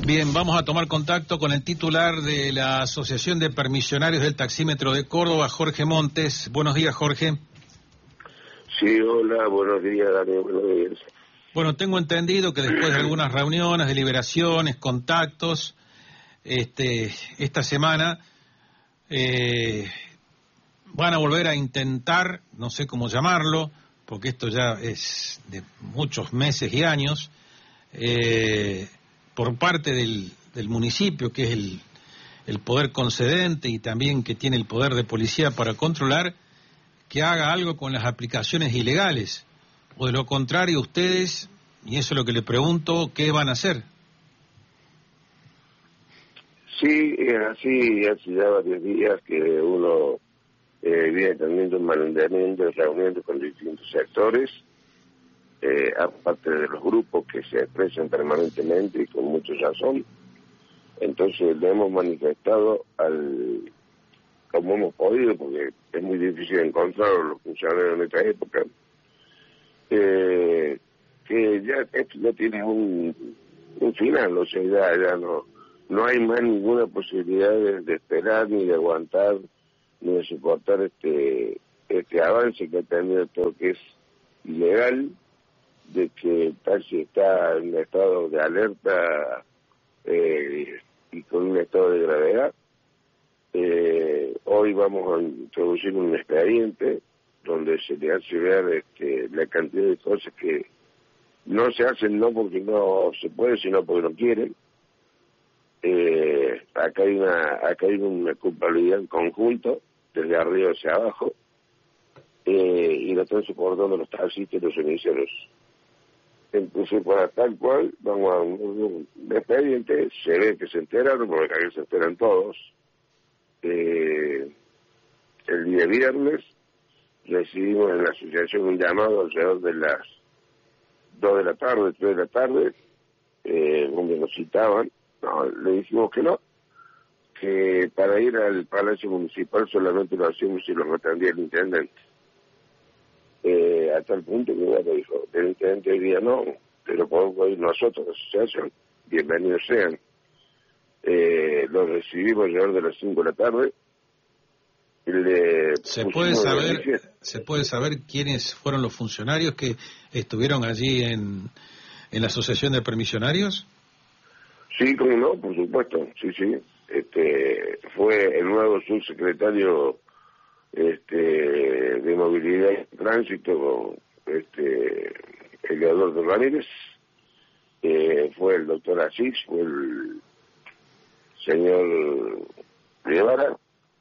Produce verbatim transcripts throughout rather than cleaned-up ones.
Bien, vamos a tomar contacto con el titular de la Asociación de Permisionarios del Taxímetro de Córdoba, Jorge Montes. Buenos días, Jorge. Sí, hola, buenos días, Daniel, buenos días. Bueno, tengo entendido que después de algunas reuniones, deliberaciones, contactos, este, esta semana eh, van a volver a intentar, no sé cómo llamarlo, porque esto ya es de muchos meses y años, eh, por parte del, del municipio, que es el, el poder concedente y también que tiene el poder de policía para controlar, que haga algo con las aplicaciones ilegales. O de lo contrario, ustedes, y eso es lo que le pregunto, ¿qué van a hacer? Sí, es así, hace ya varios días que uno eh, viene teniendo mantenimiento, reuniones con distintos sectores, eh, aparte de los grupos que se expresan permanentemente y con mucha razón. Entonces le hemos manifestado al como hemos podido, porque es muy difícil encontrar los funcionarios en esta época, eh, que ya esto ya tiene un, un final, o sea, ya, ya no, no hay más ninguna posibilidad de, de esperar, ni de aguantar, ni de soportar este, este avance que ha tenido todo que es ilegal, de que el taxi está en un estado de alerta eh, y con un estado de gravedad. Eh, hoy vamos a introducir un expediente donde se le hace ver este, la cantidad de cosas que no se hacen no porque no se puede, sino porque no quieren. Eh, acá hay una acá hay una culpabilidad en conjunto, desde arriba hacia abajo, eh, y lo están soportando los taxistas y los emisiones. Entonces, para tal cual, vamos a un, un expediente, se ve que se enteraron, porque acá se enteran todos. Eh, el día viernes recibimos en la asociación un llamado alrededor de las dos de la tarde, tres de la tarde, eh, donde nos citaban. No, le dijimos que no, que para ir al Palacio Municipal solamente lo hacíamos si lo atendía el intendente. Eh, hasta el punto que bueno, dijo, el intendente diría no, pero podemos ir nosotros, la asociación, bienvenidos sean. Eh, lo recibimos alrededor de las cinco de la tarde. Le ¿Se puede saber se puede saber quiénes fueron los funcionarios que estuvieron allí en, en la Asociación de Permisionarios? Sí, como no, por supuesto, sí, sí. Este, fue el nuevo subsecretario este, de Movilidad y Tránsito, este, el Eduardo Ramírez, eh, fue el doctor Asís, fue el señor Guevara,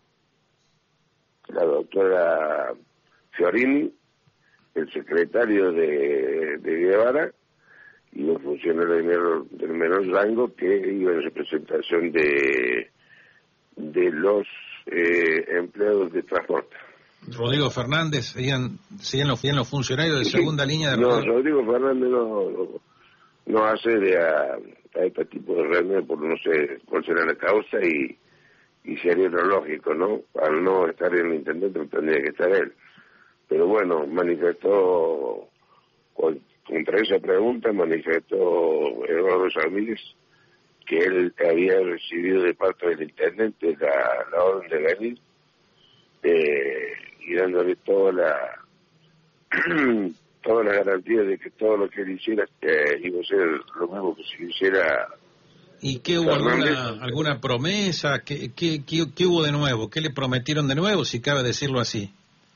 la doctora Fiorini, el secretario de, de Guevara, y un funcionario de menor, del menor rango que iba en representación de, de los eh, empleados de transporte. Rodrigo Fernández, serían, serían, los, serían los funcionarios de segunda sí, línea de... No, Rodrigo Fernández no, no, no accede a, a este tipo de reuniones por no sé cuál será la causa y, y sería lo lógico, ¿no? Al no estar en el intendente no tendría que estar él. Pero bueno, manifestó con, contra esa pregunta, manifestó Eduardo Ramírez que él había recibido de parte del intendente la, la orden de venir eh, y dándole toda la toda la garantía de que todo lo que él hiciera eh, iba a ser lo mismo que si hiciera. ¿Y qué hubo alguna, alguna promesa? ¿Qué, qué, qué, ¿Qué hubo de nuevo? ¿Qué le prometieron de nuevo, si cabe decirlo así?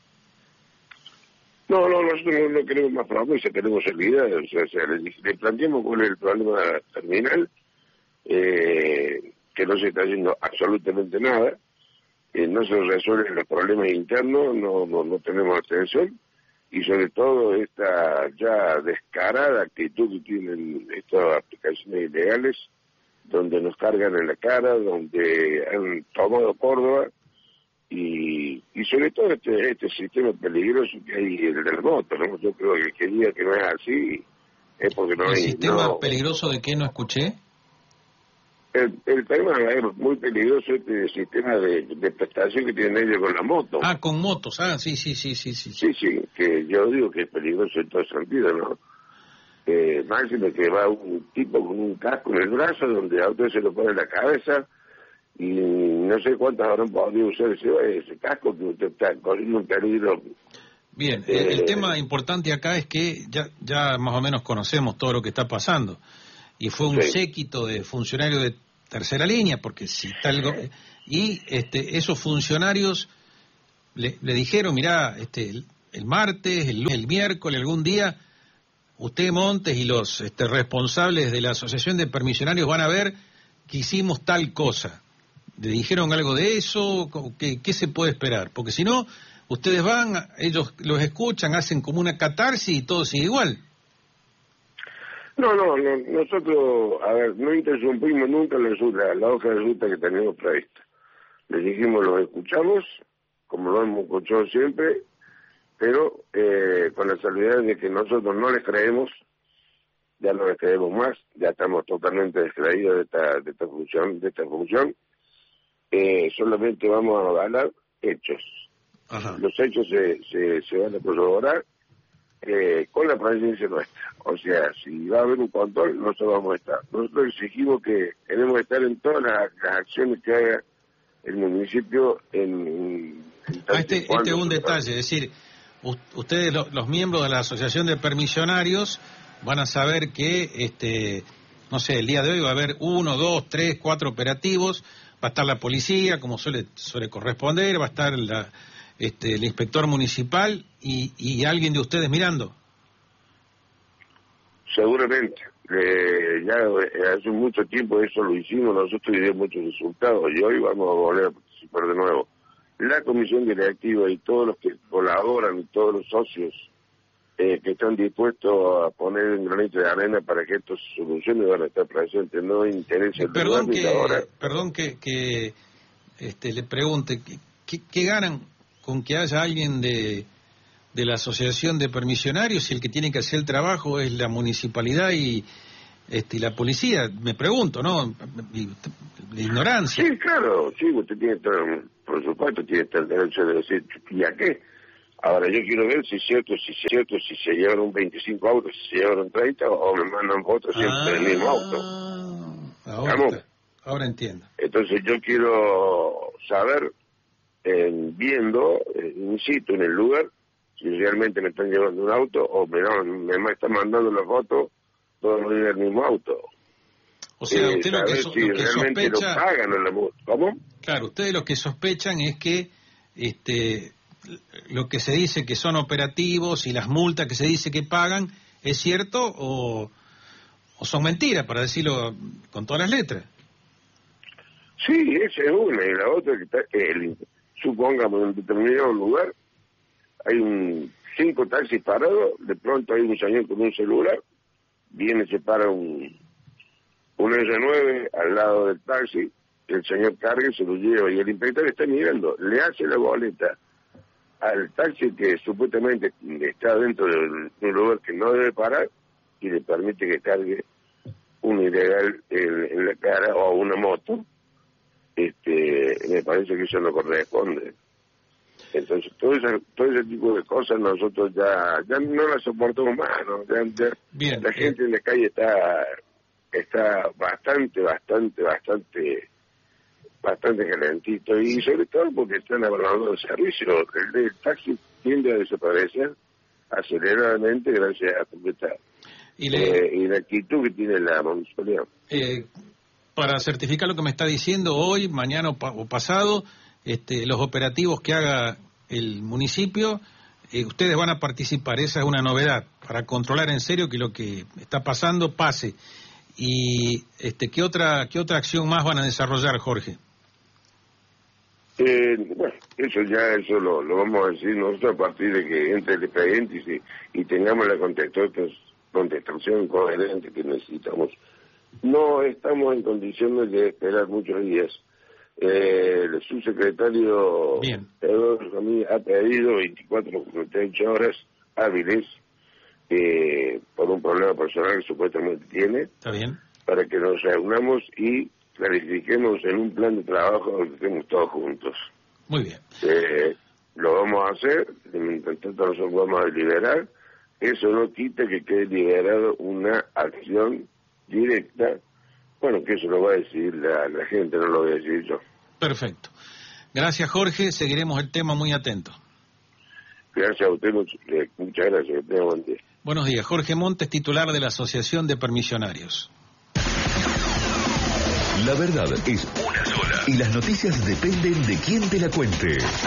No, no, nosotros no, no queremos más promesas, queremos seguridad. O sea, o sea le, le planteamos cuál es el problema terminal, eh, que no se está haciendo absolutamente nada, eh, no se resuelven los problemas internos, no, no, no tenemos atención, y sobre todo esta ya descarada actitud que tienen estas aplicaciones ilegales, donde nos cargan en la cara, donde han tomado Córdoba, y, y sobre todo este, este sistema peligroso que hay, el de la moto, ¿no? Yo creo que que diga que no es así, es porque no ¿El hay... ¿El sistema no, peligroso de qué no escuché? El, el tema es muy peligroso, este sistema de, de prestación que tienen ellos con la moto. Ah, con motos, ah, sí, sí, sí, sí, sí. Sí, sí, que yo digo que es peligroso en todo sentido, ¿no? Eh, máximo que va un tipo con un casco en el brazo, donde a usted se lo pone en la cabeza, y no sé cuántas habrán podido usar ese, ese casco, que usted está corriendo un peligro. Bien, eh, el, el tema importante acá es que ya, ya más o menos conocemos todo lo que está pasando, y fue un sí. séquito de funcionarios de tercera línea, porque si está algo... Y este, esos funcionarios le, le dijeron, mirá, este, el, el martes, el, el miércoles, algún día, usted, Montes, y los este, responsables de la Asociación de Permisionarios van a ver que hicimos tal cosa. ¿Le dijeron algo de eso? ¿Qué, qué se puede esperar? Porque si no, ustedes van, ellos los escuchan, hacen como una catarsis y todo sigue igual. No, no, no, nosotros, a ver, no interrumpimos nunca la, ruta, la hoja de ruta que teníamos prevista. Les dijimos, los escuchamos, como lo hemos escuchado siempre, pero eh, con la salvedad de que nosotros no les creemos, ya no les creemos más, ya estamos totalmente distraídos de esta, de esta función, de esta función, eh, solamente vamos a ganar hechos. Ajá. Los hechos se, se, se van a corroborar eh, con la presencia nuestra. O sea, si va a haber un control, nosotros vamos a estar. Nosotros exigimos que queremos estar en todas las, las acciones que haga el municipio en... en ah, este, este es un detalle, es decir, ustedes los, los miembros de la Asociación de Permisionarios van a saber que, este, no sé, el día de hoy va a haber uno, dos, tres, cuatro operativos, va a estar la policía, como suele, suele corresponder, va a estar la, este, el inspector municipal y, y alguien de ustedes mirando. Seguramente. Eh, ya hace mucho tiempo eso lo hicimos nosotros y dio muchos resultados, y hoy vamos a volver a participar de nuevo. La comisión directiva y todos los que colaboran y todos los socios eh, que están dispuestos a poner un granito de arena para que esto se solucione van a estar presentes. No interesa el perdón lugar, que ahora. perdón que, que este, le pregunte ¿qué, qué ganan con que haya alguien de de la Asociación de Permisionarios y el que tiene que hacer el trabajo es la municipalidad y este y la policía? Me pregunto, ¿no? La ignorancia. Sí, claro, sí, usted tiene todo, por supuesto, tiene todo el derecho de decir, ¿y a qué? Ahora yo quiero ver si es cierto, si es cierto, si se llevaron veinticinco autos, si se llevaron treinta, o me mandan fotos siempre ah, del mismo auto. Ahora, está, ahora entiendo. Entonces yo quiero saber, eh, viendo, eh, in situ, en el lugar, si realmente me están llevando un auto o me, no, me están mandando la foto todos los días del mismo auto. O sea, usted eh, lo que, so, si lo que realmente sospecha... lo pagan en la... ¿Cómo? Claro, ustedes lo que sospechan es que este lo que se dice que son operativos y las multas que se dice que pagan, ¿es cierto o, o son mentiras, para decirlo con todas las letras? Sí, esa es una, y la otra que está... El, supongamos, en un determinado lugar hay un cinco taxis parados, de pronto hay un señor con un celular, viene, se para un, un R nueve al lado del taxi, el señor carga y se lo lleva, y el inspector está mirando, le hace la boleta al taxi que supuestamente está dentro de un lugar que no debe parar, y le permite que cargue un ilegal en, en la cara o una moto. Este, me parece que eso no corresponde. Entonces, todo ese, todo ese tipo de cosas nosotros ya ya no las soportamos más, ¿no? Ya, ya, Bien, la gente eh. en la calle está está bastante, bastante, bastante, bastante calentito, y sobre todo porque están abandonando el servicio. El, el taxi tiende a desaparecer aceleradamente gracias a esta y, le, eh, y la actitud que tiene la municipalidad. Eh, para certificar lo que me está diciendo, hoy, mañana o, pa o pasado, Este, los operativos que haga el municipio, eh, ustedes van a participar. Esa es una novedad, para controlar en serio que lo que está pasando pase. Y este, ¿qué otra qué otra acción más van a desarrollar, Jorge? Eh, bueno, eso ya eso lo, lo vamos a decir nosotros a partir de que entre el expediente y, y tengamos la contestación coherente que necesitamos. No estamos en condiciones de esperar muchos días. Eh, el subsecretario Eduardo Ramírez ha pedido veinticuatro a cuarenta y ocho horas hábiles eh, por un problema personal que supuestamente tiene. Está bien. Para que nos reunamos y clarifiquemos en un plan de trabajo donde estemos todos juntos. Muy bien. Eh, lo vamos a hacer, mientras tanto nosotros vamos a deliberar eso no quita que quede liberado una acción directa. Bueno, que eso lo va a decidir la, la gente, no lo voy a decir yo. Perfecto. Gracias, Jorge. Seguiremos el tema muy atento. Gracias a usted, much, eh, muchas gracias. Que tenga buen día. Buenos días. Jorge Montes, titular de la Asociación de Permisionarios. La verdad es una sola y las noticias dependen de quién te la cuente.